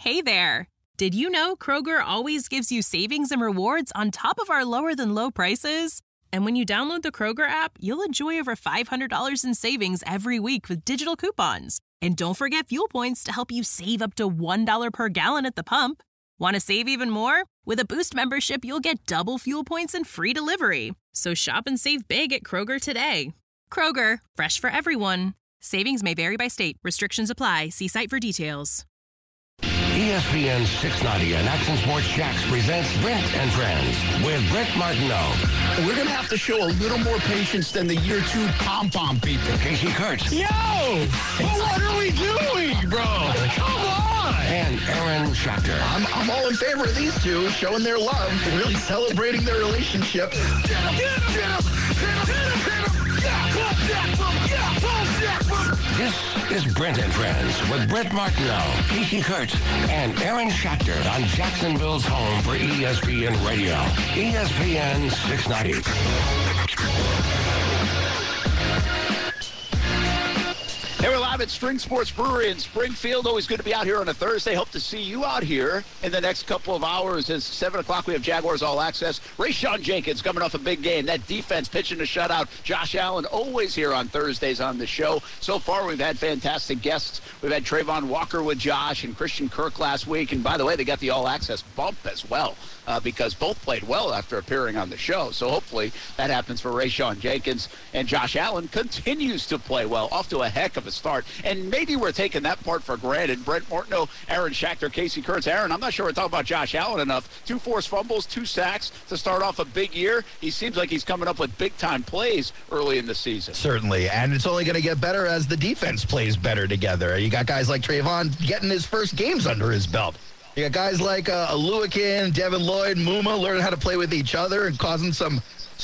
Hey there! Did you know Kroger always gives you savings and rewards on top of our lower-than-low prices? And when you download the Kroger app, you'll enjoy over $500 in savings every week with digital coupons. And don't forget fuel points to help you save up to $1 per gallon at the pump. Want to save even more? With a Boost membership, you'll get double fuel points and free delivery. So shop and save big at Kroger today. Kroger, fresh for everyone. Savings may vary by state. Restrictions apply. See site for details. ESPN 690 and Action Sports Jax presents Brent and Friends with Brent Martineau. We're going to have to show a little more patience than the year 2 pom-pom people. Casey Kurtz. Yo! But what are we doing, bro? Come on! And Aaron Schachter. I'm all in favor of these two showing their love, really celebrating their relationship. This is Brent and Friends with Brent Martineau, Casey Kurtz, and Aaron Schachter on Jacksonville's home for ESPN Radio. ESPN 690. Hey, we're live at String Sports Brewery in Springfield. Always good to be out here on a Thursday. Hope to see you out here in the next couple of hours. At 7 o'clock, we have Jaguars All Access. Rayshon Jenkins coming off a big game. That defense pitching a shutout. Josh Allen always here on Thursdays on the show. So far, we've had fantastic guests. We've had Trayvon Walker with Josh and Christian Kirk last week. And by the way, they got the All Access bump as well because both played well after appearing on the show. So hopefully that happens for Rayshon Jenkins. And Josh Allen continues to play well, off to a heck of a start. And maybe we're taking that part for granted. Brent Martineau, Aaron Schachter, Casey Kurtz. Aaron, I'm not sure we're talking about Josh Allen enough. 2 forced fumbles, 2 sacks to start off a big year. He seems like he's coming up with big-time plays early in the season. Certainly, and it's only going to get better as the defense plays better together. You got guys like Trayvon getting his first games under his belt. You got guys like Aluakin, Devin Lloyd, Muma learning how to play with each other and causing some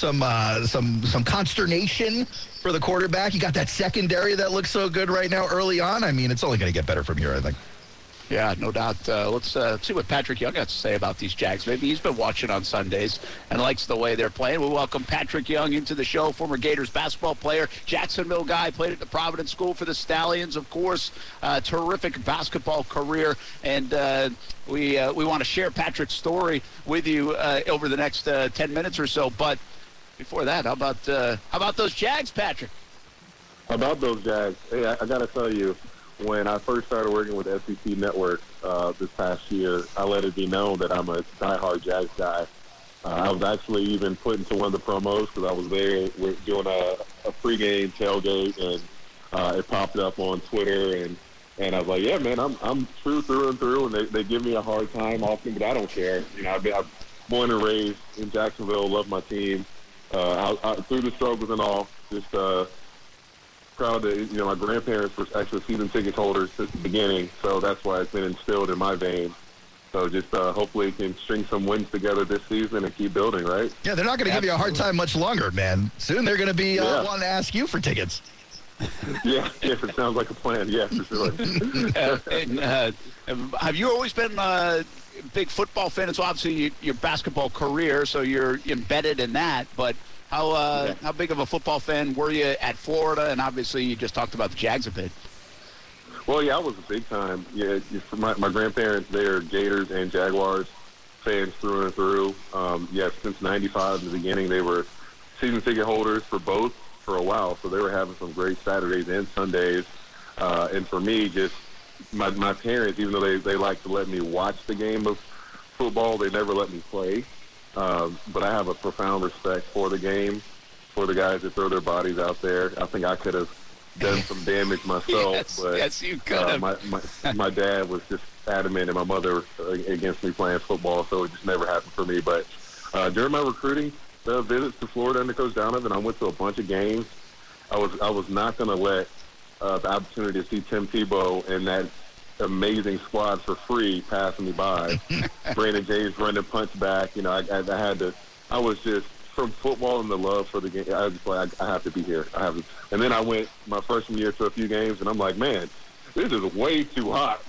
consternation for the quarterback. You got that secondary that looks so good right now early on. I mean, it's only going to get better from here, I think. Yeah, no doubt. Let's see what Patrick Young has to say about these Jags. Maybe he's been watching on Sundays and likes the way they're playing. We welcome Patrick Young into the show, former Gators basketball player, Jacksonville guy, played at the Providence School for the Stallions, of course. Terrific basketball career, and we want to share Patrick's story with you over the next 10 minutes or so. But before that, how about those Jags, Patrick? How about those Jags? Hey, I got to tell you, when I first started working with SEC Network this past year, I let it be known that I'm a diehard Jags guy. I was actually even put into one of the promos because I was there doing a pregame tailgate, and it popped up on Twitter, and I was like, yeah, man, I'm true through and through, and they give me a hard time often, but I don't care. You know, I'm born and raised in Jacksonville, love my team. Through the struggles and all, just proud that, my grandparents were actually season ticket holders since the beginning, so that's why it's been instilled in my veins. So just hopefully can string some wins together this season and keep building, right? Yeah, they're not going to give you a hard time much longer, man. Soon they're going to be wanting to ask you for tickets. Yeah, if it sounds like a plan, yeah, for sure. Have you always been a big football fan? It's obviously your basketball career, so you're embedded in that, but how big of a football fan were you at Florida? And obviously you just talked about the Jags a bit. Well, yeah, I was a big time. Yeah, my grandparents, they're Gators and Jaguars fans through and through. Since '95 in the beginning, they were season ticket holders for both for a while, so they were having some great Saturdays and Sundays. And for me, just my parents, even though they like to let me watch the game of football, they never let me play. But I have a profound respect for the game, for the guys that throw their bodies out there. I think I could have done some damage myself. Yes, you could have. My dad was just adamant, and my mother against me playing football, so it just never happened for me. But during my recruiting visits to Florida under Coach Donovan, I went to a bunch of games. I was not going to let the opportunity to see Tim Tebow and that amazing squad for free passing me by. Brandon James running punch back. I was just, from football and the love for the game, I was like, I have to be here. And then I went my freshman year to a few games, and I'm like, man, this is way too hot.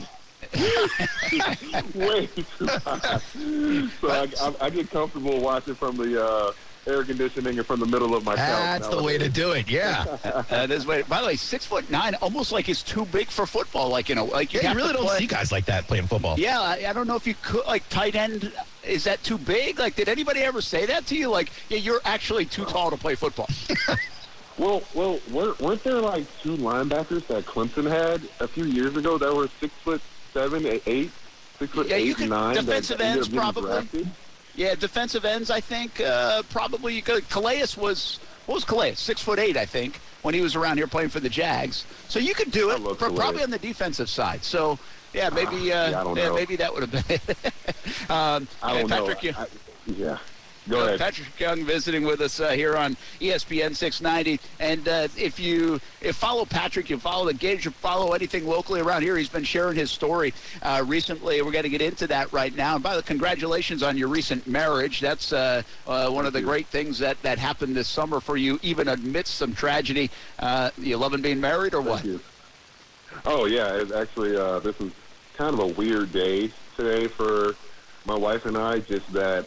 Way too hot. So I get comfortable watching from the air conditioning in from the middle of my couch. That's the way to do it, yeah. That is way. By the way, 6'9", almost like he's too big for football. Like, you You really don't see guys like that playing football. Yeah, I don't know if you could, like, tight end, is that too big? Like, did anybody ever say that to you? Like, yeah, you're actually too tall to play football. Well, weren't there like 2 linebackers that Clemson had a few years ago that were 6'7", 8, 6'8", 9"? Defensive ends probably. Drafted? Yeah, defensive ends, I think, probably you could. Calais was 6'8", I think, when he was around here playing for the Jags. So you could do it, probably on the defensive side. So, yeah, maybe maybe that would have been it. I don't Patrick, know. Yeah. Go ahead. Patrick Young visiting with us here on ESPN 690. And if you follow Patrick, you follow the Gauge, you follow anything locally around here, he's been sharing his story recently. We're going to get into that right now. And by the way, congratulations on your recent marriage. That's one of the great things that happened this summer for you, even amidst some tragedy. You loving being married or what? Thank you. Oh, yeah. It's actually, this was kind of a weird day today for my wife and I, just that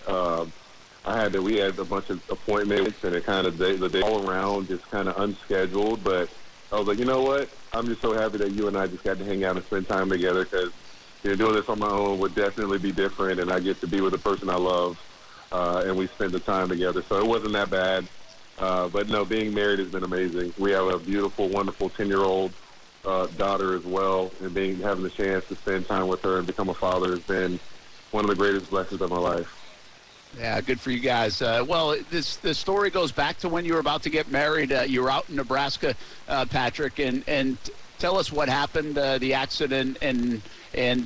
we had a bunch of appointments, and it kind of the day all around just kind of unscheduled. But I was like, you know what? I'm just so happy that you and I just got to hang out and spend time together, because doing this on my own would definitely be different, and I get to be with the person I love, and we spend the time together. So it wasn't that bad. But no, being married has been amazing. We have a beautiful, wonderful 10-year-old daughter as well, and having the chance to spend time with her and become a father has been one of the greatest blessings of my life. Yeah, good for you guys. Well, this story goes back to when you were about to get married. You were out in Nebraska, Patrick, and tell us what happened, the accident, and it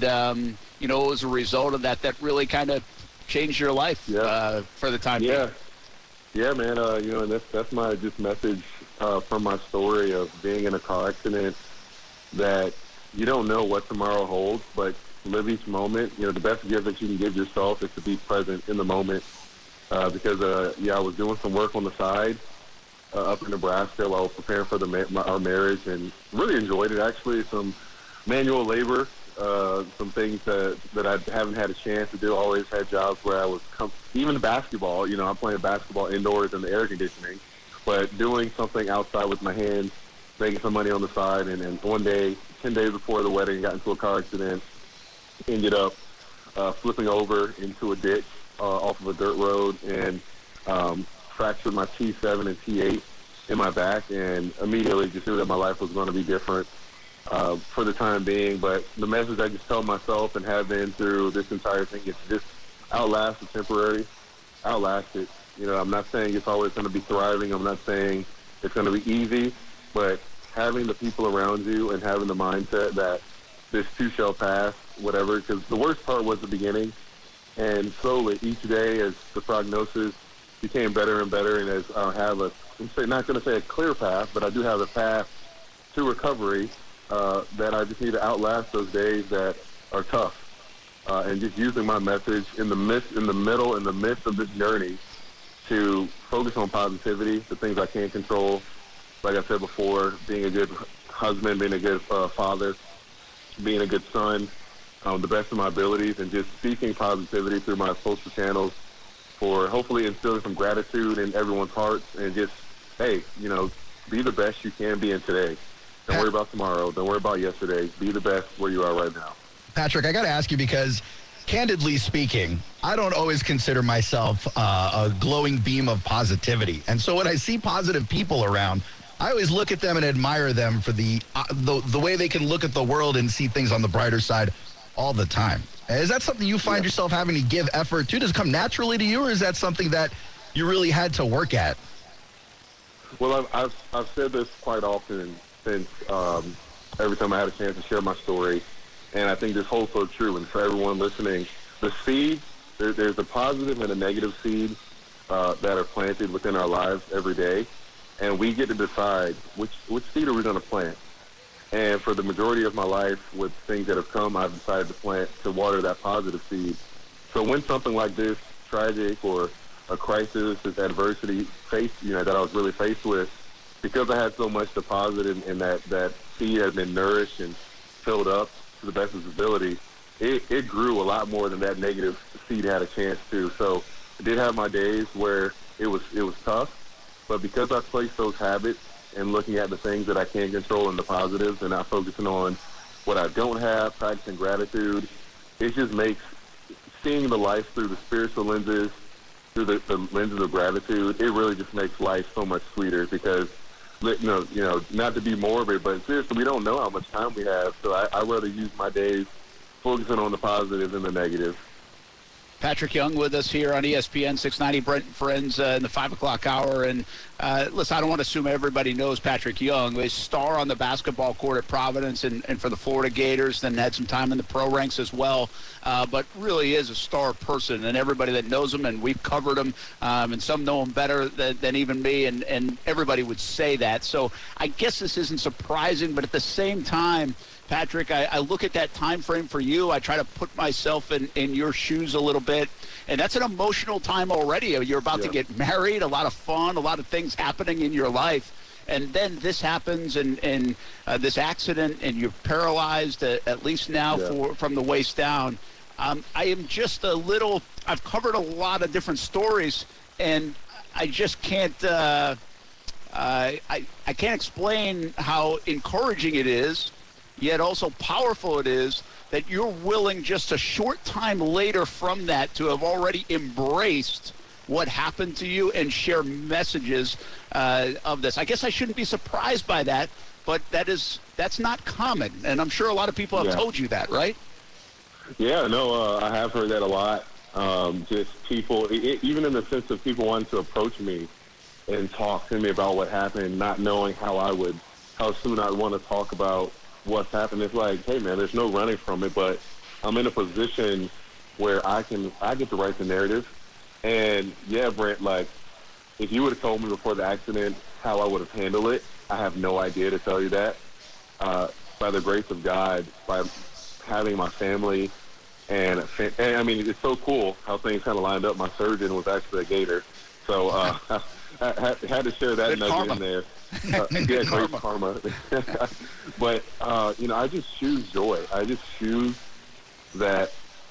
was a result of that really kind of changed your life for the time being. Yeah, man. And that's my just message from my story of being in a car accident, that you don't know what tomorrow holds, but live each moment. The best gift that you can give yourself is to be present in the moment. Because I was doing some work on the side up in Nebraska while I was preparing for our marriage, and really enjoyed it. Actually, some manual labor, some things that I haven't had a chance to do. I always had jobs where I was even basketball. I'm playing basketball indoors in the air conditioning, but doing something outside with my hands, making some money on the side. And one day, 10 days before the wedding, got into a car accident. Ended up flipping over into a ditch off of a dirt road, and fractured my T7 and T8 in my back, and immediately just knew that my life was going to be different for the time being. But the message I just tell myself and have been through this entire thing is just outlast the temporary, outlast it. I'm not saying it's always going to be thriving. I'm not saying it's going to be easy, but having the people around you and having the mindset that this too shall pass, whatever, because the worst part was the beginning, and slowly each day as the prognosis became better and better, and as I have I'm not going to say a clear path, but I do have a path to recovery, that I just need to outlast those days that are tough, and just using my message in the midst of this journey to focus on positivity, the things I can't control, like I said before, being a good husband, being a good father, being a good son, the best of my abilities, and just speaking positivity through my social channels for hopefully instilling some gratitude in everyone's hearts, and just, hey, be the best you can be in today. Don't worry about tomorrow. Don't worry about yesterday. Be the best where you are right now. Patrick, I got to ask you, because candidly speaking, I don't always consider myself a glowing beam of positivity. And so when I see positive people around, I always look at them and admire them for the way they can look at the world and see things on the brighter side all the time. Is that something you find yourself having to give effort to? Does it come naturally to you, or is that something that you really had to work at? Well, I've said this quite often since every time I had a chance to share my story, and I think this holds so true. And for everyone listening, the seed, there's a positive and a negative seed that are planted within our lives every day. And we get to decide which seed are we going to plant. And for the majority of my life, with things that have come, I've decided to water that positive seed. So when something like this, tragic or a crisis, this adversity that I was really faced with, because I had so much deposit in that seed had been nourished and filled up to the best of its ability, it grew a lot more than that negative seed had a chance to. So I did have my days where it was tough. But because I placed those habits and looking at the things that I can control and the positives and not focusing on what I don't have, practicing gratitude, it just makes seeing the life through the spiritual lenses, through the lenses of gratitude, it really just makes life so much sweeter because, you know, not to be morbid, but seriously, we don't know how much time we have. So I rather use my days focusing on the positive than the negative. Patrick Young with us here on ESPN 690 Brent and Friends in the 5 o'clock hour. And listen, I don't want to assume everybody knows Patrick Young. He's a star on the basketball court at Providence and for the Florida Gators, then had some time in the pro ranks as well. But really is a star person, and everybody that knows him, and we've covered him, and some know him better than even me, and everybody would say that. So I guess this isn't surprising, but at the same time, Patrick, I look at that time frame for you. I try to put myself in your shoes a little bit, and that's an emotional time already. You're about to get married, a lot of fun, a lot of things happening in your life, and then this happens, and this accident, and you're paralyzed, at least now from the waist down. I am just a little – I've covered a lot of different stories, and I just can't I can't explain how encouraging it is, yet also powerful it is that you're willing just a short time later from that to have already embraced what happened to you and share messages of this. I guess I shouldn't be surprised by that, but that's not common, and I'm sure a lot of people have told you that, right? Yeah, no, I have heard that a lot. Just people, even in the sense of people wanting to approach me and talk to me about what happened, not knowing how soon I'd want to talk about what's happened. It's like, hey man, there's no running from it, but I'm in a position where I get to write the narrative. And yeah, Brent, like if you would have told me before the accident how I would have handled it, I have no idea to tell you that. By the grace of God, by having my family and I mean, it's so cool how things kind of lined up. My surgeon was actually a Gator, so I had to share that nugget in there. Yeah, great karma. But you know, I just choose joy. I just choose that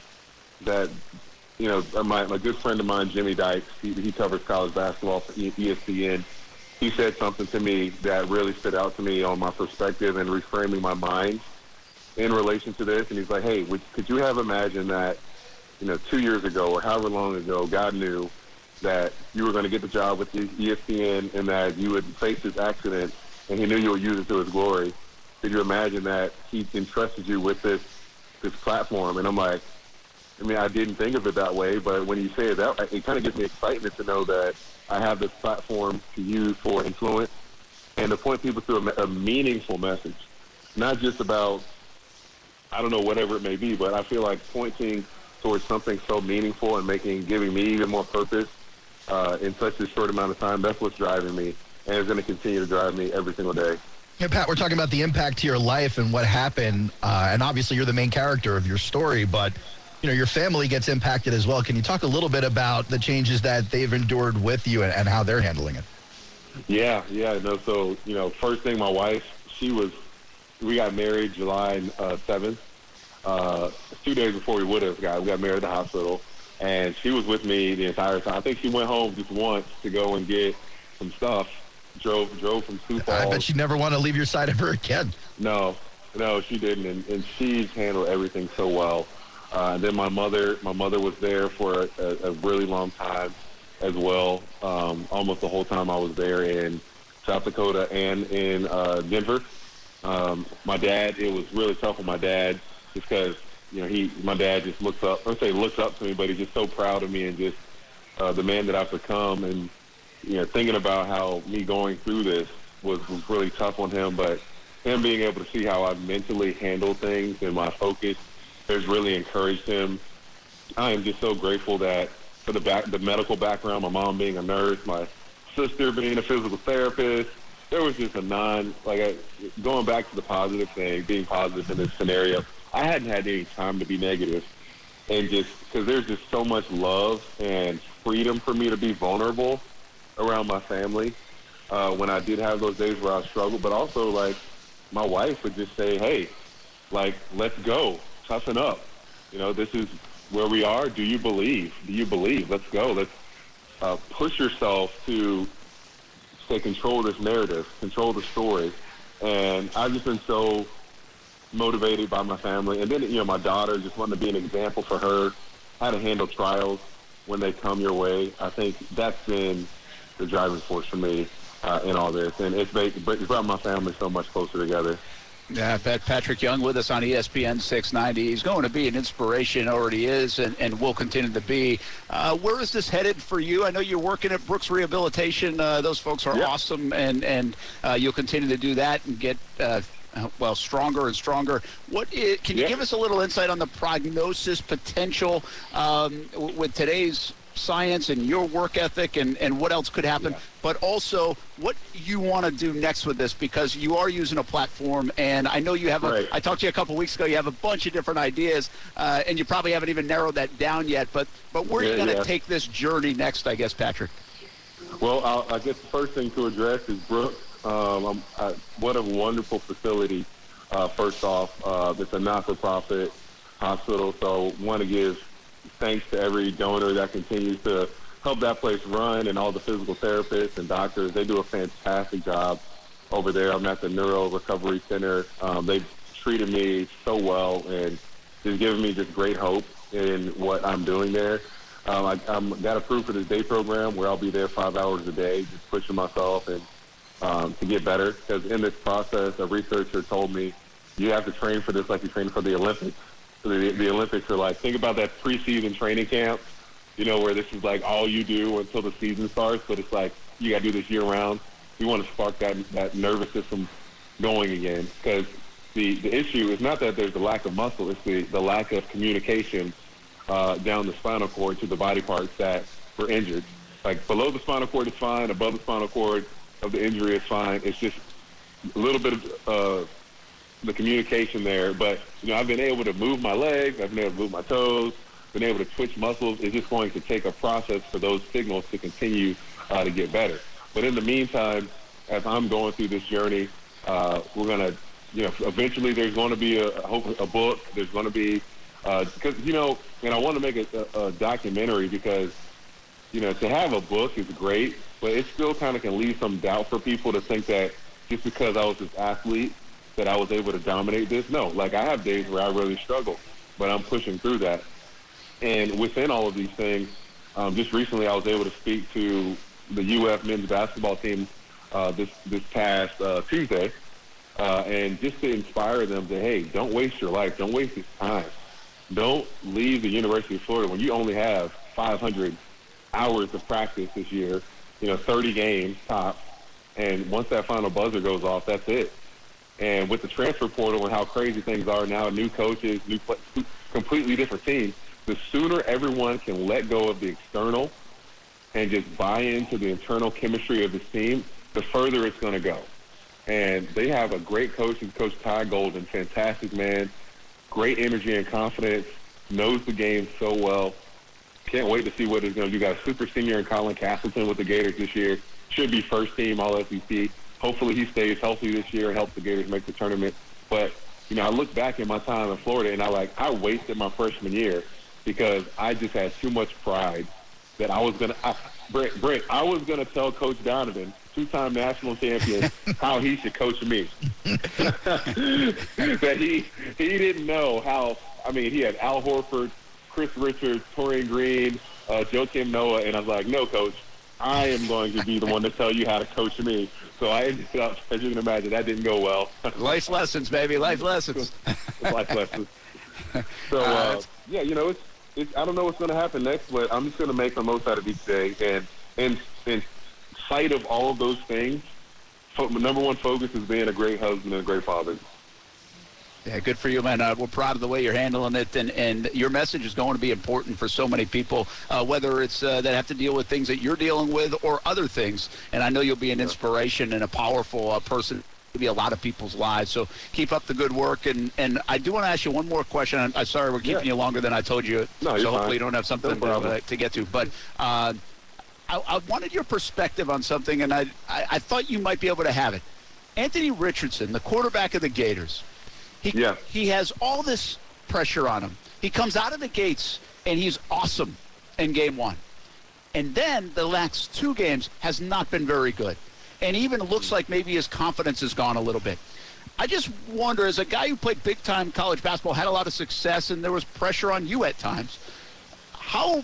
you know, my good friend of mine, Jimmy Dykes, he covers college basketball for ESPN. He said something to me that really stood out to me on my perspective and reframing my mind in relation to this. And he's like, hey, could you have imagined that, you know, 2 years ago or however long ago, God knew that you were going to get the job with ESPN and that you would face this accident, and he knew you would use it to his glory. Could you imagine that he entrusted you with this platform? And I'm like, I mean, I didn't think of it that way, but when you say it that way, it kind of gives me excitement to know that I have this platform to use for influence and to point people to a meaningful message, not just about, I don't know, whatever it may be, but I feel like pointing towards something so meaningful and giving me even more purpose in such a short amount of time, that's what's driving me, and it's going to continue to drive me every single day. Yeah, Pat, we're talking about the impact to your life and what happened, and obviously you're the main character of your story, but you know, your family gets impacted as well. Can you talk a little bit about the changes that they've endured with you and how they're handling it? Yeah. No, so, you know, first thing, my wife, we got married July 7th. 2 days before we got married at the hospital, and she was with me the entire time. I think she went home just once to go and get some stuff. Drove from Sioux Falls. I bet she'd never want to leave your side ever again. No, she didn't, and she's handled everything so well. And then my mother was there for a really long time as well, almost the whole time I was there in South Dakota and in Denver. My dad, it was really tough on my dad just because, you know, my dad just looks up to me, but he's just so proud of me and just the man that I've become. And, you know, thinking about how me going through this was really tough on him, but him being able to see how I mentally handle things and my focus has really encouraged him. I am just so grateful that for the medical background, my mom being a nurse, my sister being a physical therapist, there was just going back to the positive thing, being positive in this scenario. I hadn't had any time to be negative, and just because there's just so much love and freedom for me to be vulnerable around my family when I did have those days where I struggled. But also, like, my wife would just say, hey, like, let's go. Toughen up. You know, this is where we are. Do you believe? Let's go. push yourself to say control this narrative, control the story. And I've just been so motivated by my family. And then, you know, my daughter, just wanted to be an example for her, how to handle trials when they come your way. I think that's been the driving force for me in all this. And it's brought my family so much closer together. Yeah, Patrick Young with us on ESPN 690. He's going to be an inspiration, already is, and will continue to be. Where is this headed for you? I know you're working at Brooks Rehabilitation. Those folks are awesome, and you'll continue to do that and get, stronger and stronger. Can you give us a little insight on the prognosis potential with today's science and your work ethic and what else could happen, but also what you want to do next with this, because you are using a platform, and I know you have I talked to you a couple weeks ago, you have a bunch of different ideas, and you probably haven't even narrowed that down yet, but where are you going to take this journey next, I guess, Patrick? Well, I guess the first thing to address is Brooks. What a wonderful facility, first off. It's a not-for-profit hospital, so want to give thanks to every donor that continues to help that place run, and all the physical therapists and doctors. They do a fantastic job over there. I'm at the Neuro Recovery Center. They've treated me so well and just given me just great hope in what I'm doing there. I got approved for this day program where I'll be there 5 hours a day, just pushing myself and to get better. Because in this process, a researcher told me you have to train for this like you train for the Olympics. So the Olympics are like, think about that preseason training camp, you know, where this is like all you do until the season starts, but it's like you got to do this year round. We want to spark that nervous system going again, because the issue is not that there's a lack of muscle, it's the lack of communication down the spinal cord to the body parts that were injured. Like below the spinal cord is fine, above the spinal cord of the injury is fine. It's just a little bit of the communication there. But, you know, I've been able to move my legs, I've been able to move my toes, been able to twitch muscles. It's just going to take a process for those signals to continue to get better. But in the meantime, as I'm going through this journey, we're going to, you know, eventually there's going to be a book. There's going to be, because, you know, and I want to make a documentary because, you know, to have a book is great, but it still kind of can leave some doubt for people to think that just because I was this athlete that I was able to dominate this. No, like I have days where I really struggle, but I'm pushing through that. And within all of these things, just recently I was able to speak to the UF men's basketball team this past Tuesday, and just to inspire them to, hey, don't waste your life. Don't waste this time. Don't leave the University of Florida when you only have 500 hours of practice this year, you know, 30 games top. And once that final buzzer goes off, that's it. And with the transfer portal and how crazy things are now, new coaches, completely different teams, the sooner everyone can let go of the external and just buy into the internal chemistry of this team, the further it's going to go. And they have a great coach, Coach Ty Golden, fantastic man, great energy and confidence, knows the game so well. Can't wait to see what he's going to do. Got a super senior in Colin Castleton with the Gators this year. Should be first team All-SEC. Hopefully he stays healthy this year and helps the Gators make the tournament. But, you know, I look back at my time in Florida and I wasted my freshman year because I just had too much pride that I was going to Brent, I was going to tell Coach Donovan, two-time national champion, how he should coach me. That he didn't know how. I mean, he had Al Horford, Chris Richards, Torian Green, Joakim Noah, and I was like, no, Coach, I am going to be the one to tell you how to coach me. So I ended up, as you can imagine, that didn't go well. Life lessons, baby, life lessons. Life lessons. So, yeah, you know, I don't know what's going to happen next, but I'm just going to make the most out of each day. And in sight of all of those things, number one focus is being a great husband and a great father. Yeah, good for you, man. We're proud of the way you're handling it, and your message is going to be important for so many people, whether it's that have to deal with things that you're dealing with or other things. And I know you'll be an inspiration and a powerful person to be a lot of people's lives. So keep up the good work. And I do want to ask you one more question. I'm sorry we're keeping you longer than I told you. No, so hopefully fine. you don't have something to get to. But I wanted your perspective on something, and I thought you might be able to have it. Anthony Richardson, the quarterback of the Gators, he has all this pressure on him. He comes out of the gates, and he's awesome in game one. And then the last 2 games has not been very good. And even looks like maybe his confidence has gone a little bit. I just wonder, as a guy who played big-time college basketball, had a lot of success, and there was pressure on you at times, how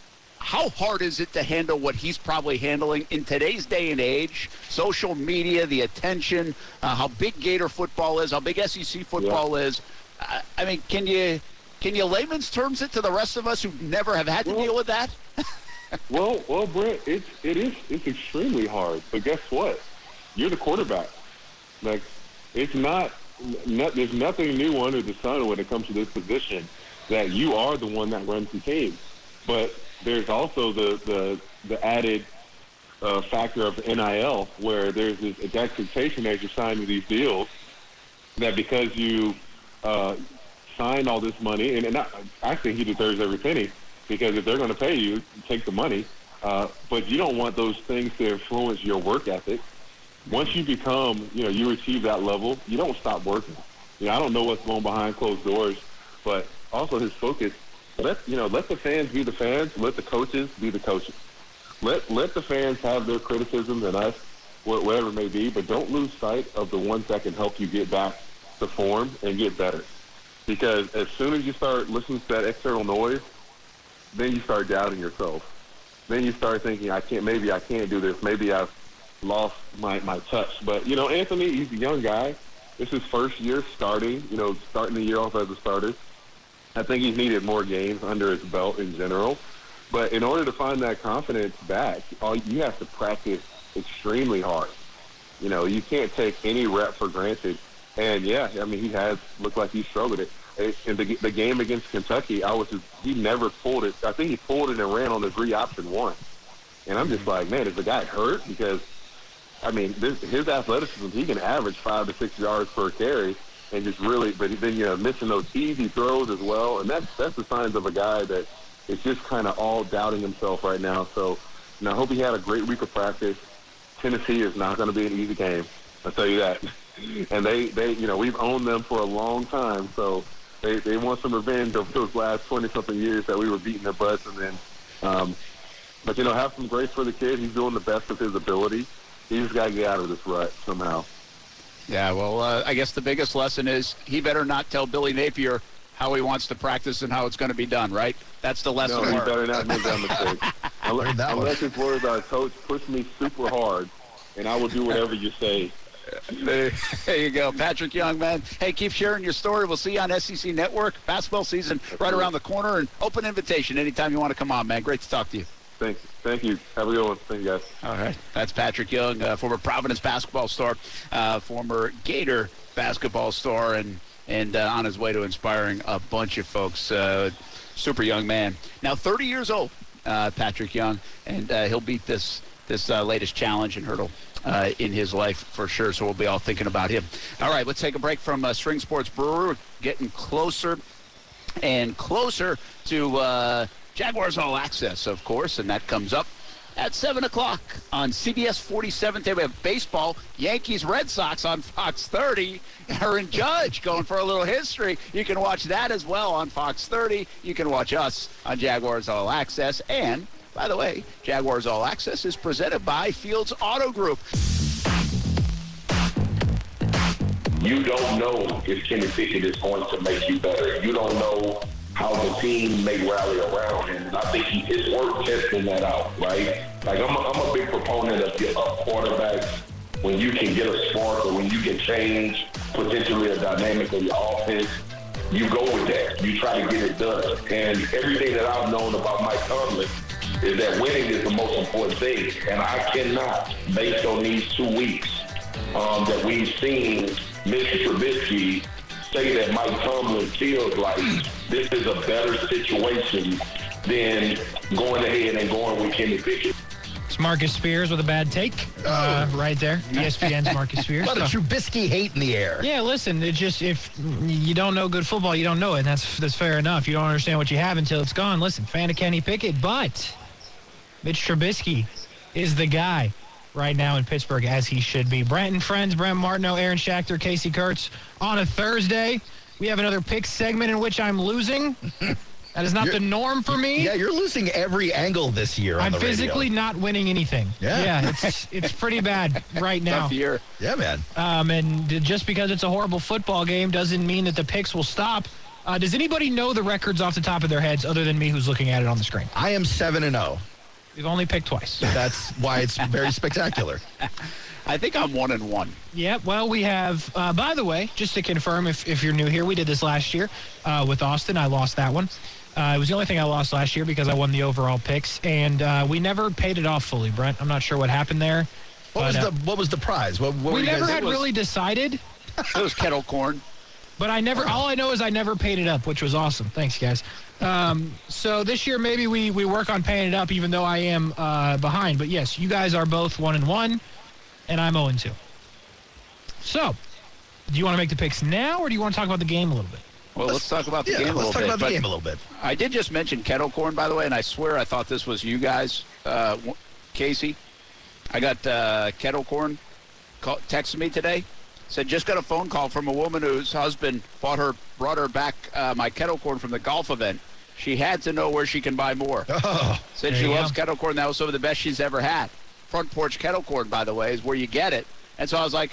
hard is it to handle what he's probably handling in today's day and age, social media, the attention, how big Gator football is, how big SEC football is? I mean, can you layman's terms it to the rest of us who never have had to deal with that? Well, Brent, it's extremely hard. But guess what? You're the quarterback. Like, it's there's nothing new under the sun when it comes to this position, that you are the one that runs the team. But there's also the added factor of NIL, where there's this expectation as you're signing these deals that because you signed all this money, and I think he deserves every penny, because if they're going to pay you, take the money. But you don't want those things to influence your work ethic. Once you become, you achieve that level, you don't stop working. I don't know what's going behind closed doors, but also his focus. Let the fans be the fans. Let the coaches be the coaches. Let the fans have their criticisms and us, whatever it may be, but don't lose sight of the ones that can help you get back to form and get better. Because as soon as you start listening to that external noise, then you start doubting yourself. Then you start thinking, I can't do this. Maybe I've lost my touch. But, Anthony, he's a young guy. This is his first year starting the year off as a starter. I think he's needed more games under his belt in general. But in order to find that confidence back, you have to practice extremely hard. You can't take any rep for granted. And, he has looked like he struggled it. In the game against Kentucky, he never pulled it. I think he pulled it and ran on the 3-option 1. And I'm just like, man, is the guy hurt? Because, his athleticism, he can average 5 to 6 yards per carry. And just really, but then missing those easy throws as well, and that's the signs of a guy that is just kind of all doubting himself right now. So, I hope he had a great week of practice. Tennessee is not going to be an easy game, I'll tell you that. And they we've owned them for a long time, so they want some revenge of those last 20-something years that we were beating their butts. And then, but have some grace for the kid. He's doing the best of his ability. He just got to get out of this rut somehow. Yeah, well, I guess the biggest lesson is he better not tell Billy Napier how he wants to practice and how it's going to be done, right? That's the lesson. No, he better not make that mistake. Unless his words are, Coach, push me super hard, and I will do whatever you say. There you go. Patrick Young, man. Hey, keep sharing your story. We'll see you on SEC Network. Basketball season right around the corner, and open invitation anytime you want to come on, man. Great to talk to you. Thank you. Have a good one. Thank you, guys. All right. That's Patrick Young, former Providence basketball star, former Gator basketball star, and on his way to inspiring a bunch of folks. Super young man. Now 30 years old, Patrick Young, and he'll beat this latest challenge and hurdle in his life for sure. So we'll be all thinking about him. All right. Let's take a break from String Sports Brewery. We're getting closer and closer to Jaguars All Access, of course, and that comes up at 7 o'clock on CBS 47th. Day we have baseball, Yankees, Red Sox on Fox 30. Aaron Judge going for a little history. You can watch that as well on Fox 30. You can watch us on Jaguars All Access. And, by the way, Jaguars All Access is presented by Fields Auto Group. You don't know if Kenny Pickett is going to make you better. You don't know how the team may rally around him. And I think it's worth testing that out, right? Like, I'm a big proponent of quarterbacks. When you can get a spark or when you can change potentially a dynamic of your offense, you go with that. You try to get it done. And everything that I've known about Mike Tomlin is that winning is the most important thing. And I cannot, based on these 2 weeks that we've seen Mr. Trubisky say that Mike Tomlin feels like this is a better situation than going ahead and going with Kenny Pickett. It's Marcus Spears with a bad take right there. ESPN's Marcus Spears. A lot of Trubisky hate in the air. Yeah, listen, it's just if you don't know good football, you don't know it, and that's fair enough. You don't understand what you have until it's gone. Listen, fan of Kenny Pickett, but Mitch Trubisky is the guy right now in Pittsburgh, as he should be. Brent and friends, Brent Martineau, Aaron Schachter, Casey Kurtz on a Thursday. We have another pick segment in which I'm losing. That is not the norm for me. Yeah, you're losing every angle this year on I'm the radio. physically not winning anything. Yeah. It's pretty bad right now. Tough year. Yeah, man. And just because it's a horrible football game doesn't mean that the picks will stop. Does anybody know the records off the top of their heads other than me who's looking at it on the screen? I am 7-0. We've only picked twice. That's why it's very spectacular. I think I'm 1-1. Yeah, well, we have, by the way, just to confirm, if you're new here, we did this last year with Austin. I lost that one. It was the only thing I lost last year because I won the overall picks, and we never paid it off fully, Brent. I'm not sure what happened there. What was the prize? What we never had really decided. It was kettle corn. But all I know is I never paid it up, which was awesome. Thanks, guys. So this year maybe we work on paying it up, even though I am behind. But yes, you guys are both 1-1, and I'm 0-2. So, do you want to make the picks now, or do you want to talk about the game a little bit? Well, let's talk about the game a little bit. Let's talk about the game a little bit. I did just mention kettle corn, by the way, and I swear I thought this was you guys, Casey. I got kettle corn texted me today. Said just got a phone call from a woman whose husband brought her back my kettle corn from the golf event. She had to know where she can buy more. Oh, Said she loves kettle corn. That was some of the best she's ever had. Front porch kettle corn, by the way, is where you get it. And so I was like,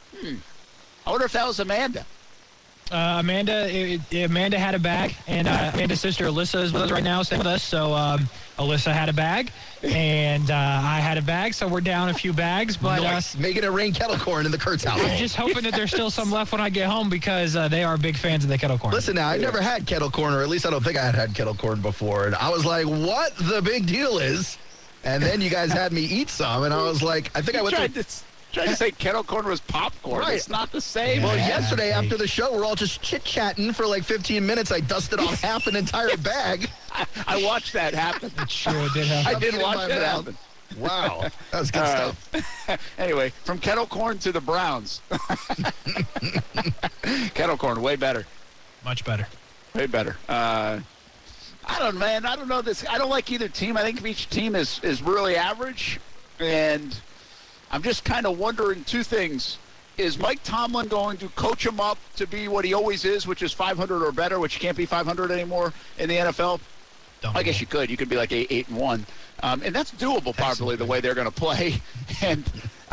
I wonder if that was Amanda. Amanda had a bag, and Amanda's sister Alyssa is with us right now, staying with us. So Alyssa had a bag, and I had a bag. So we're down a few bags, but nice. Making it rain kettle corn in the Kurtz house. I'm just hoping that there's still some left when I get home because they are big fans of the kettle corn. Listen, now I never had kettle corn, or at least I don't think I had kettle corn before, and I was like, "What the big deal is?" And then you guys had me eat some, and I was like, "I think I went to." Trying to say kettle corn was popcorn. Right. It's not the same. Well, yesterday after the show, we're all just chit-chatting for like 15 minutes. I dusted off half an entire bag. I watched that happen. It sure did happen. I did watch that happen. Wow. That was good stuff. Anyway, from kettle corn to the Browns. Kettle corn, way better. Much better. Way better. I don't know this. I don't like either team. I think each team is really average. And I'm just kind of wondering two things. Is Mike Tomlin going to coach him up to be what he always is, which is 500 or better, which you can't be 500 anymore in the NFL? I guess you could. You could be like 8-1. And that's doable probably the way they're going to play. And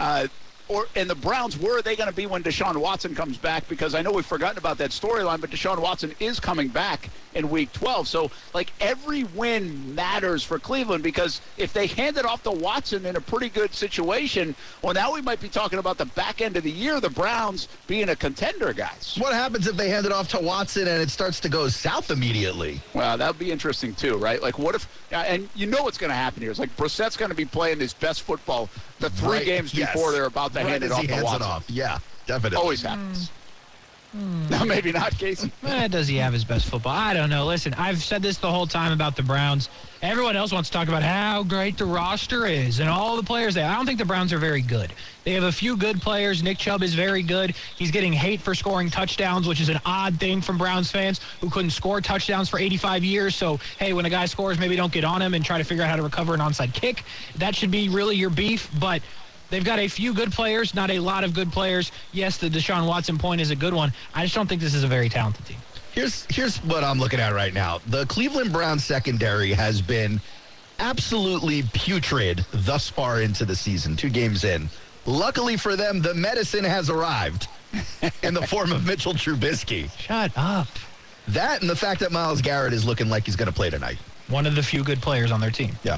the Browns, where are they going to be when Deshaun Watson comes back? Because I know we've forgotten about that storyline, but Deshaun Watson is coming back in Week 12. So, like, every win matters for Cleveland because if they hand it off to Watson in a pretty good situation, well, now we might be talking about the back end of the year, the Browns being a contender, guys. What happens if they hand it off to Watson and it starts to go south immediately? Well, that would be interesting, too, right? Like, what if and you know what's going to happen here. It's like Brissett's going to be playing his best football the three games before they're about to hand it off to Watson. Yeah, definitely. Always happens. No, maybe not, Casey. Does he have his best football? I don't know. Listen, I've said this the whole time about the Browns. Everyone else wants to talk about how great the roster is and all the players there. I don't think the Browns are very good. They have a few good players. Nick Chubb is very good. He's getting hate for scoring touchdowns, which is an odd thing from Browns fans who couldn't score touchdowns for 85 years. So, hey, when a guy scores, maybe don't get on him and try to figure out how to recover an onside kick. That should be really your beef, but they've got a few good players, not a lot of good players. Yes, the Deshaun Watson point is a good one. I just don't think this is a very talented team. Here's what I'm looking at right now. The Cleveland Browns secondary has been absolutely putrid thus far into the season, 2 games in. Luckily for them, the medicine has arrived in the form of Mitchell Trubisky. Shut up. That and the fact that Myles Garrett is looking like he's going to play tonight. One of the few good players on their team. Yeah.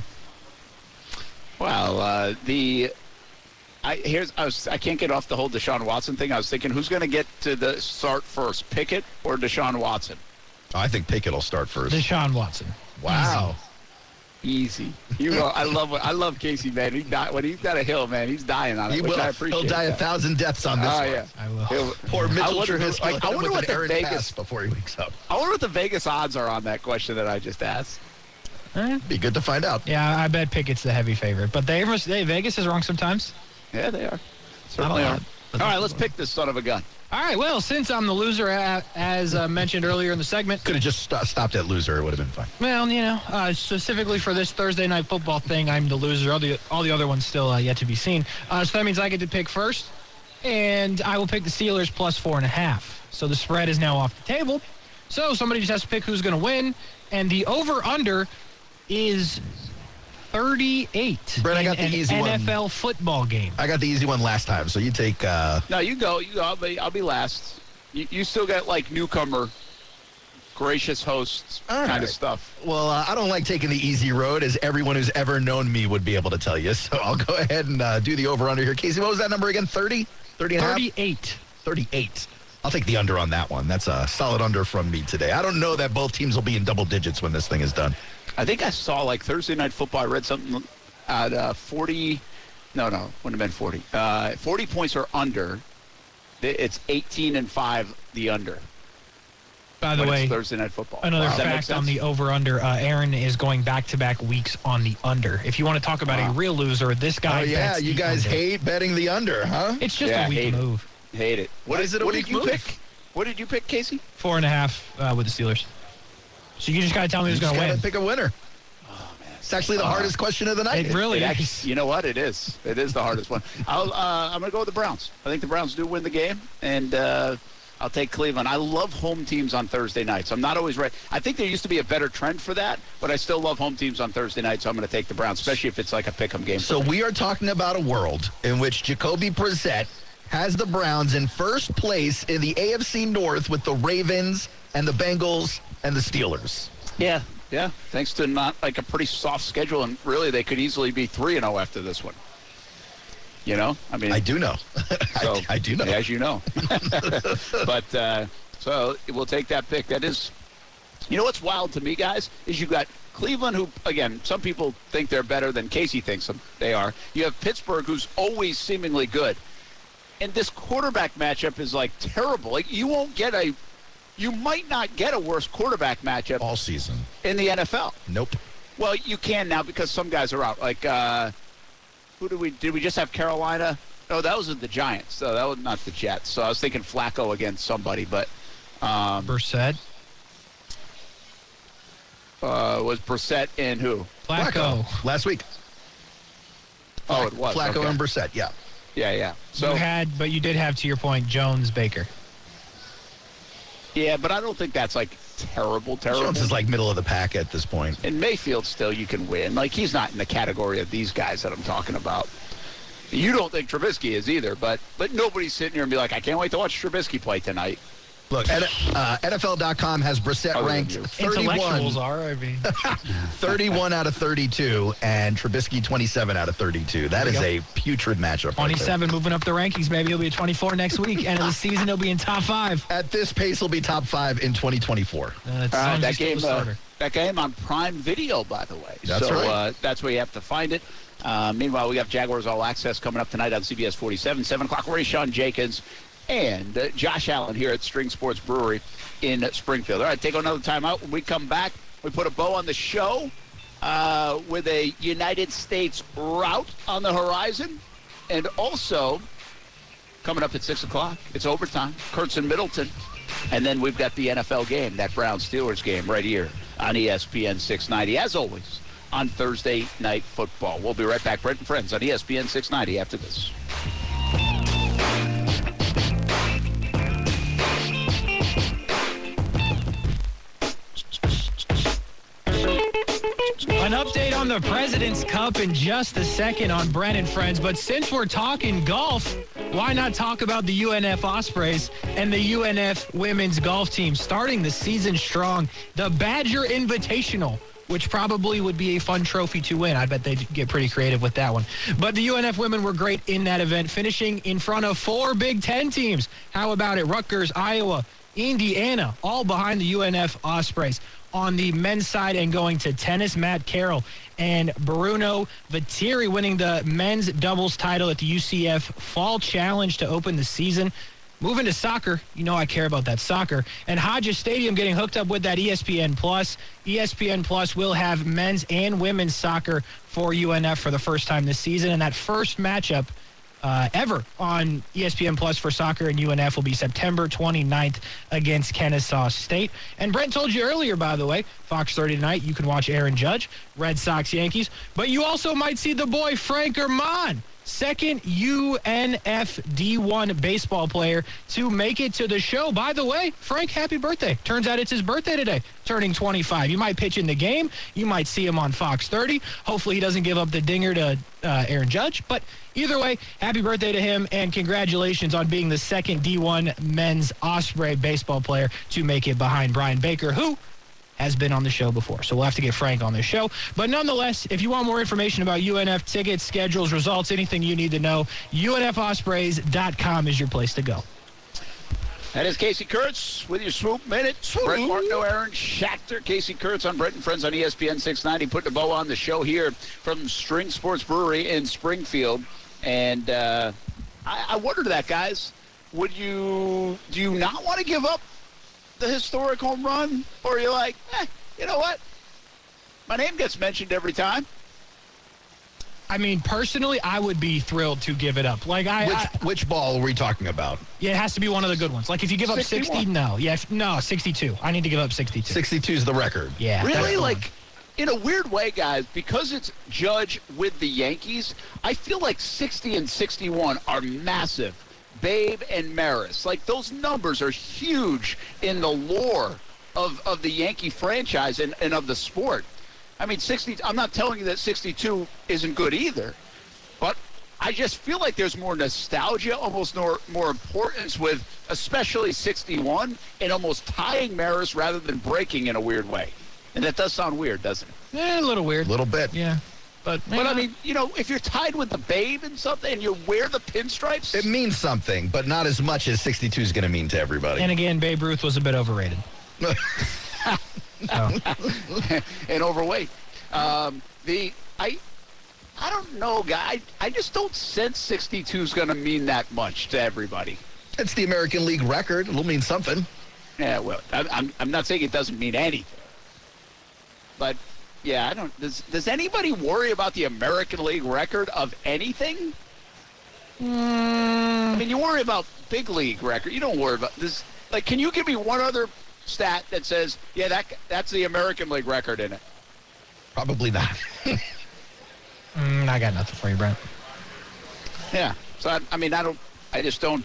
Well, I can't get off the whole Deshaun Watson thing. I was thinking, who's going to get to the start first, Pickett or Deshaun Watson? I think Pickett will start first. Deshaun Watson. Wow. Easy. I love Casey, man. When he's got a hill, man, he's dying on it, I appreciate. He'll die 1,000 deaths on this one. Yeah. I will. Poor Mitchell Trubisky. I wonder what the Vegas before he wakes up. I wonder what the Vegas odds are on that question that I just asked. Be good to find out. Yeah, I bet Pickett's the heavy favorite, but Vegas is wrong sometimes. Yeah, they are. Certainly are. All right, let's pick this son of a gun. All right, well, since I'm the loser, as mentioned earlier in the segment. Could have just stopped at loser. It would have been fine. Well, specifically for this Thursday night football thing, I'm the loser. All the other ones still yet to be seen. So that means I get to pick first, and I will pick the Steelers plus 4.5. So the spread is now off the table. So somebody just has to pick who's going to win, and the over-under is 38. Brent, I got the easy one. NFL football game. I got the easy one last time, so you take... No, you go. I'll be last. You still got, like, newcomer, gracious hosts kind of stuff. Well, I don't like taking the easy road, as everyone who's ever known me would be able to tell you. So I'll go ahead and do the over-under here. Casey, what was that number again? 30? 30 and a half? 38. 38. I'll take the under on that one. That's a solid under from me today. I don't know that both teams will be in double digits when this thing is done. I think I saw, like, Thursday Night Football. I read something at 40. No, wouldn't have been 40. 40 points or under. It's 18-5, the under. By the way, Thursday Night Football. Another fact on the over-under, Aaron is going back-to-back weeks on the under. If you want to talk about a real loser, this guy bets you guys under. Hate betting the under, huh? It's just a weak move. Hate it. What did you pick? What did you pick, Casey? 4.5 with the Steelers. So you just got to tell me who's going to win. Pick a winner. Oh, man. It's actually the hardest question of the night. It really is. You know what? It is. It is the hardest one. I'm going to go with the Browns. I think the Browns do win the game, and I'll take Cleveland. I love home teams on Thursday nights. I'm not always right. I think there used to be a better trend for that, but I still love home teams on Thursday nights, so I'm going to take the Browns, especially if it's like a pick-em game. So we are talking about a world in which Jacoby Brissett has the Browns in first place in the AFC North with the Ravens and the Bengals and the Steelers. Yeah. Thanks to not like a pretty soft schedule, and really they could easily be 3-0 after this one. You know, I mean, I do know. So, I do know, as you know. But so we'll take that pick. That is, you know, what's wild to me, guys, is you got Cleveland, who again, some people think they're better than Casey thinks they are. You have Pittsburgh, who's always seemingly good. And this quarterback matchup is, like, terrible. Like, you might not get a worse quarterback matchup all season in the NFL. Nope. Well, you can now because some guys are out. Like, did we just have Carolina? No, that was the Giants. So that was not the Jets. So I was thinking Flacco against somebody, but Brissett. Was Brissett and who? Flacco. Last week. Oh, it was Flacco and Brissett. Yeah. Yeah. So but you did have, to your point, Jones, Baker. Yeah, but I don't think that's like terrible. Jones is like middle of the pack at this point. And Mayfield still you can win. Like he's not in the category of these guys that I'm talking about. You don't think Trubisky is either, but nobody's sitting here and be like, I can't wait to watch Trubisky play tonight. Look, NFL.com has Brissett ranked 31. Intellectuals are, I mean. 31 out of 32, and Trubisky 27 out of 32. That is a putrid matchup. 27 right moving up the rankings. Maybe he'll be at 24 next week. End of the season, he'll be in top 5. At this pace, he'll be top 5 in 2024. That game on Prime Video, by the way. That's right. That's where you have to find it. Meanwhile, we got Jaguars All Access coming up tonight on CBS 47, 7 o'clock. Rayshawn Jenkins and Josh Allen here at String Sports Brewery in Springfield. All right, take another time out. When we come back, we put a bow on the show with a United States route on the horizon. And also, coming up at 6 o'clock, it's overtime. Kurtz and Middleton. And then we've got the NFL game, that Browns-Steelers game right here on ESPN 690. As always, on Thursday Night Football. We'll be right back, Brent and Friends, on ESPN 690 after this. An update on the President's Cup in just a second on Brent and Friends. But since we're talking golf, why not talk about the UNF Ospreys and the UNF women's golf team starting the season strong? The Badger Invitational, which probably would be a fun trophy to win. I bet they'd get pretty creative with that one. But the UNF women were great in that event, finishing in front of 4 Big Ten teams. How about it? Rutgers, Iowa, Indiana, all behind the UNF Ospreys. On the men's side and going to tennis, Matt Carroll and Bruno Viteri winning the men's doubles title at the UCF Fall Challenge to open the season. Moving to soccer, you know I care about that soccer. And Hodges Stadium getting hooked up with that ESPN+. ESPN Plus will have men's and women's soccer for UNF for the first time this season. And that first matchup ever on ESPN Plus for soccer and UNF will be September 29th against Kennesaw State. And Brent told you earlier, by the way, Fox 30 tonight, you can watch Aaron Judge, Red Sox, Yankees, but you also might see the boy Frank Herman second UNFD1 baseball player to make it to the show. By the way, Frank, happy birthday. Turns out it's his birthday today, turning 25. You might pitch in the game. You might see him on Fox 30. Hopefully he doesn't give up the dinger to Aaron Judge. But either way, happy birthday to him, and congratulations on being the second D1 men's Osprey baseball player to make it behind Brian Baker, who has been on the show before. So we'll have to get Frank on the show. But nonetheless, if you want more information about UNF tickets, schedules, results, anything you need to know, UNFospreys.com is your place to go. That is Casey Kurtz with your Swoop Minute. Brett Martineau, Aaron Schachter. Casey Kurtz on Brett and Friends on ESPN 690. Putting a bow on the show here from String Sports Brewery in Springfield. And I wondered that, guys. Do you not want to give up the historic home run, or you're like, you know what? My name gets mentioned every time. I mean, personally, I would be thrilled to give it up. Like, Which ball are we talking about? Yeah, it has to be one of the good ones. Like, if you give up 60, no. Yeah, no, 62. I need to give up 62. 62 is the record. Yeah. Really? Like, in a weird way, guys, because it's Judge with the Yankees, I feel like 60 and 61 are massive. Babe and Maris. Like, those numbers are huge in the lore of the Yankee franchise and of the sport. I mean, 60. I'm not telling you that 62 isn't good either, but I just feel like there's more nostalgia, almost more importance with especially 61 and almost tying Maris rather than breaking in a weird way. And that does sound weird, doesn't it? Yeah, a little weird. A little bit. Yeah. But I mean, you know, if you're tied with the Babe and something and you wear the pinstripes. It means something, but not as much as 62 is going to mean to everybody. And again, Babe Ruth was a bit overrated. And overweight. I don't know, guy. I just don't sense 62 is going to mean that much to everybody. It's the American League record. It'll mean something. Yeah, well, I'm not saying it doesn't mean anything. But, yeah, I don't. Does anybody worry about the American League record of anything? I mean, you worry about big league record. You don't worry about this. Like, can you give me one other stat that says, yeah, that's the American League record in it? Probably not. I got nothing for you, Brent. Yeah. So, I just don't.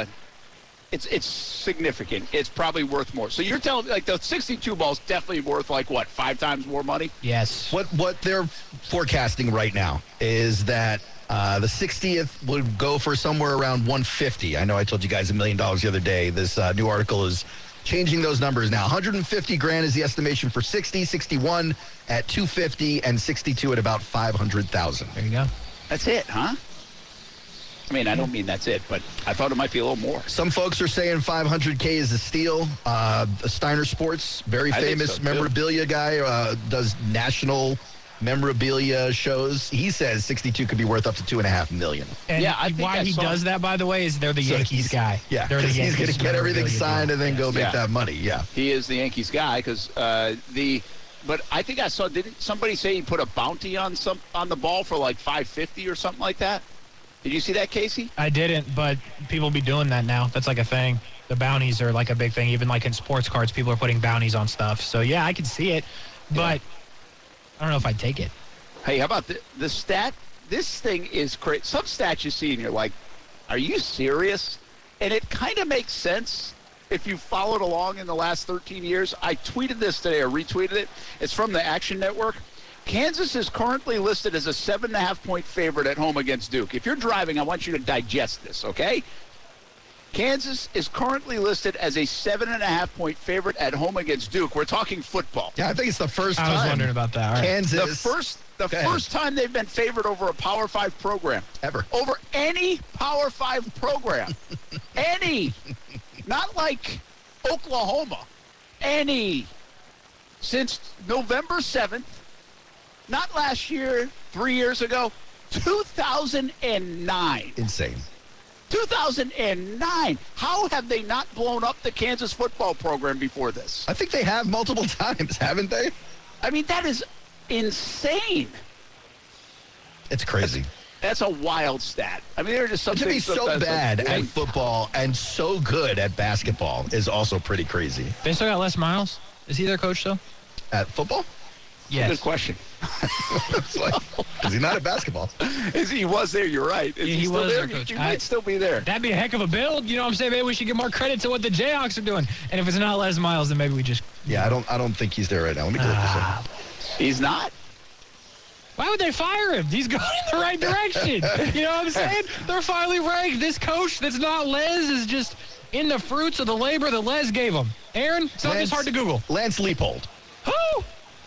It's significant. It's probably worth more. So you're telling me, like, the 62 ball's definitely worth, like, what, 5 times more money? Yes. What they're forecasting right now is that the 60th would go for somewhere around 150. I know I told you guys $1 million the other day. This new article is changing those numbers now. 150 grand is the estimation for 60, 61 at 250, and 62 at about 500,000. There you go. That's it, huh? I mean, I don't mean that's it, but I thought it might be a little more. Some folks are saying 500K is a steal. Steiner Sports, very famous memorabilia guy, does national memorabilia shows. He says 62 could be worth up to $2.5 million. And yeah, why he does that, by the way, is they're the Yankees guy. Yeah, they're he's going to get everything signed and then go make that money. Yeah, he is the Yankees guy because But I think I saw. Didn't somebody say he put a bounty on the ball for like $550 or something like that? Did you see that, Casey? I didn't, but people be doing that now. That's like a thing. The bounties are like a big thing. Even like in sports cards, people are putting bounties on stuff. So, yeah, I can see it, but I don't know if I'd take it. Hey, how about the stat? This thing is crazy. Some stats you see and you're like, are you serious? And it kind of makes sense if you followed along in the last 13 years. I tweeted this today or retweeted it. It's from the Action Network. Kansas is currently listed as a 7.5-point favorite at home against Duke. If you're driving, I want you to digest this, okay? Kansas is currently listed as a 7.5-point favorite at home against Duke. We're talking football. Yeah, I think it's the first time. I was wondering about that. All right. Kansas. The first time they've been favored over a Power 5 program. Ever. Over any Power 5 program. Any. Not like Oklahoma. Any. Since November 7th. Not last year, 3 years ago, 2009. Insane. 2009. How have they not blown up the Kansas football program before this? I think they have multiple times, haven't they? I mean, that is insane. It's crazy. That's a wild stat. I mean, they're just something. To be so bad at football and so good at basketball is also pretty crazy. They still got Les Miles. Is he their coach, though? At football? Yes. Good question. It's like, is he not at basketball? He was there, you're right. Is he was there? there, Coach. He might still be there. That'd be a heck of a build. You know what I'm saying? Maybe we should give more credit to what the Jayhawks are doing. And if it's not Les Miles, then maybe we just... Yeah, I don't think he's there right now. Let me go look this up. He's not? Why would they fire him? He's going in the right direction. You know what I'm saying? They're finally ranked. This coach that's not Les is just in the fruits of the labor that Les gave him. Aaron, it's not just hard to Google. Lance Leipold. Who?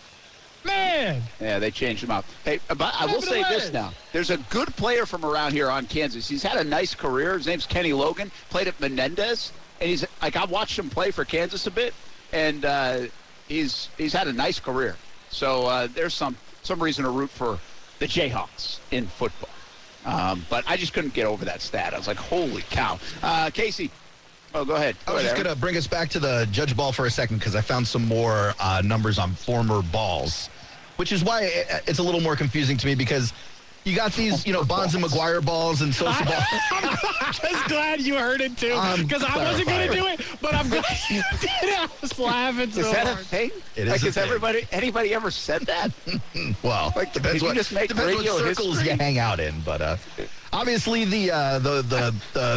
Man. Yeah, they changed him up. Hey, but I will say this now. There's a good player from around here on Kansas. He's had a nice career. His name's Kenny Logan. Played at Menendez. And he's like, I've watched him play for Kansas a bit. And he's had a nice career. So there's some reason to root for the Jayhawks in football. But I just couldn't get over that stat. I was like, holy cow. Casey. Oh, go ahead. I was just going to bring us back to the Judge Ball for a second because I found some more numbers on former balls, which is why it's a little more confusing to me because you got these, Bonds and McGuire balls and Sosa balls. I'm just glad you heard it, too, because I wasn't going to do it, but I'm glad you did it. I was laughing so hard. Is that hard. a thing? It is has anybody ever said that? Well, depends what circles you hang out in, but obviously the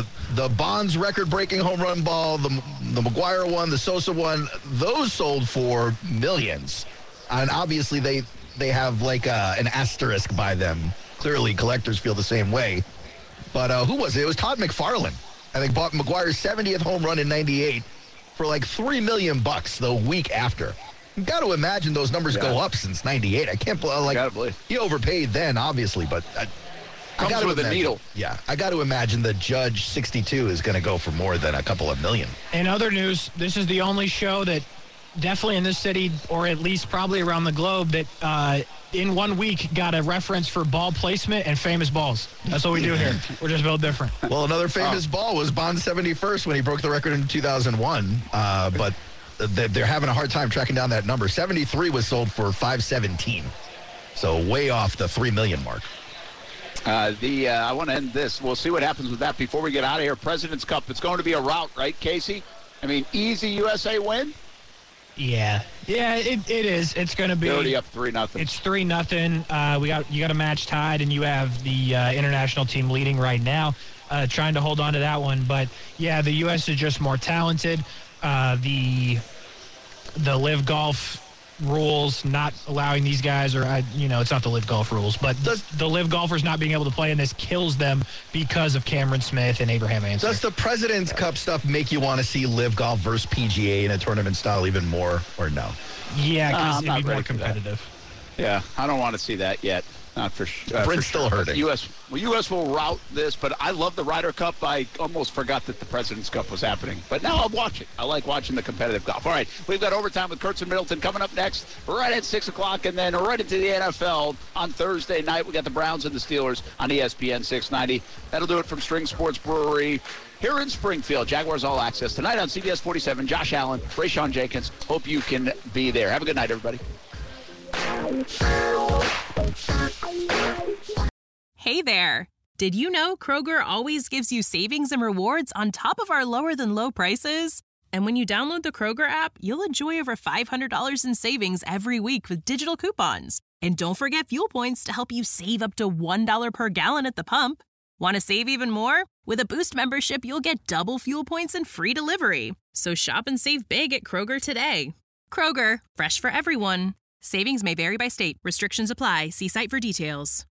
Bonds record-breaking home run ball, the McGuire one, the Sosa one, those sold for millions, and obviously they have like an asterisk by them. Clearly, collectors feel the same way. But who was it? It was Todd McFarlane. I think bought McGuire's 70th home run in '98 for like $3 million the week after. You got to imagine those numbers go up since '98. I can't believe he overpaid then, obviously, but comes with a needle. Yeah, I got to imagine the Judge 62 is going to go for more than a couple of million. In other news, this is the only show that definitely in this city, or at least probably around the globe, that in 1 week got a reference for ball placement and famous balls. That's what we do here. We're just built different. Well, another famous ball was Bond's 71st when he broke the record in 2001. But they're having a hard time tracking down that number. 73 was sold for $517. So way off the $3 million mark. I want to end this. We'll see what happens with that before we get out of here. President's Cup. It's going to be a rout, right, Casey? I mean, easy USA win? Yeah, it is. It's going to be. They're already up 3-0. It's 3-0. You got a match tied, and you have the international team leading right now, trying to hold on to that one. But yeah, the U.S. is just more talented. The Live Golf rules not allowing these guys, or it's not the Live Golf rules, but the Live Golfers not being able to play in this kills them because of Cameron Smith and Abraham Ancer. Does the President's Cup stuff make you want to see Live Golf versus PGA in a tournament style even more, or no? Yeah, because it'd be more competitive. Yeah, I don't want to see that yet. Not for sure. Brent's still hurting. U.S. will rout this, but I love the Ryder Cup. I almost forgot that the President's Cup was happening. But now I'll watch it. I like watching the competitive golf. All right, we've got Overtime with Kurtz and Middleton coming up next, right at 6 o'clock, and then right into the NFL on Thursday night. We got the Browns and the Steelers on ESPN 690. That'll do it from String Sports Brewery here in Springfield. Jaguars All Access tonight on CBS 47. Josh Allen, Rayshawn Jenkins. Hope you can be there. Have a good night, everybody. Hey there. Did you know Kroger always gives you savings and rewards on top of our lower than low prices? And when you download the Kroger app, you'll enjoy over $500 in savings every week with digital coupons. And don't forget fuel points to help you save up to $1 per gallon at the pump. Want to save even more? With a Boost membership, you'll get double fuel points and free delivery. So shop and save big at Kroger today. Kroger, fresh for everyone. Savings may vary by state. Restrictions apply. See site for details.